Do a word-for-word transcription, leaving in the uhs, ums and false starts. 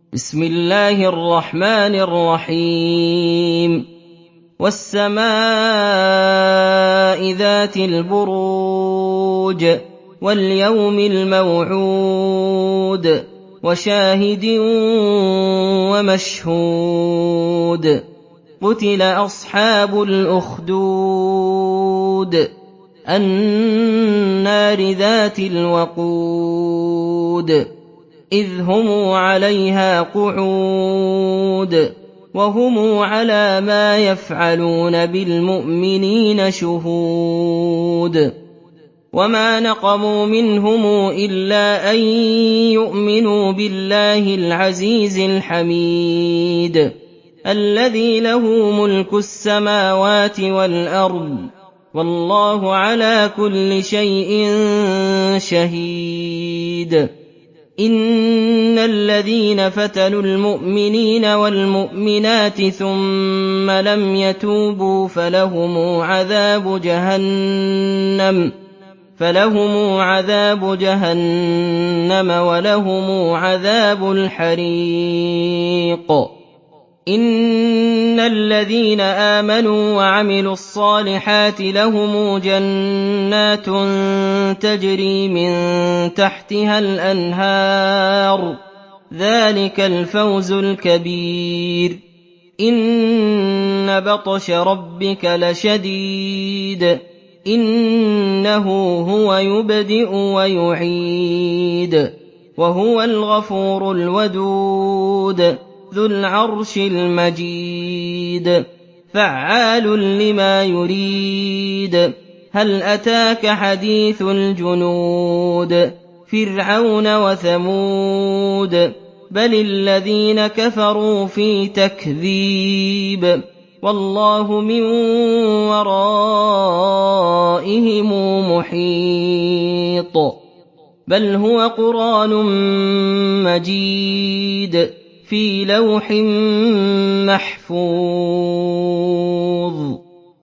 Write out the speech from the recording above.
بسم الله الرحمن الرحيم والسماء ذات البروج واليوم الموعود وشاهد ومشهود قتل أصحاب الأخدود النار ذات الوقود إذ هم عليها قعود وهم على ما يفعلون بالمؤمنين شهود وما نقموا منهم إلا أن يؤمنوا بالله العزيز الحميد الذي له ملك السماوات والأرض والله على كل شيء شهيد إن الذين فتنوا المؤمنين والمؤمنات ثم لم يتوبوا فلهم عذاب جهنم فلهم عذاب جهنم ولهم عذاب الحريق إن الذين آمنوا وعملوا الصالحات لهم جنات تجري من تحتها الأنهار ذلك الفوز الكبير إن بطش ربك لشديد إنه هو يبدئ ويعيد وهو الغفور الودود ذو العرش المجيد فعال لما يريد هل أتاك حديث الجنود فرعون وثمود بل الذين كفروا في تكذيب والله من ورائهم محيط بل هو قرآن مجيد في لوح محفوظ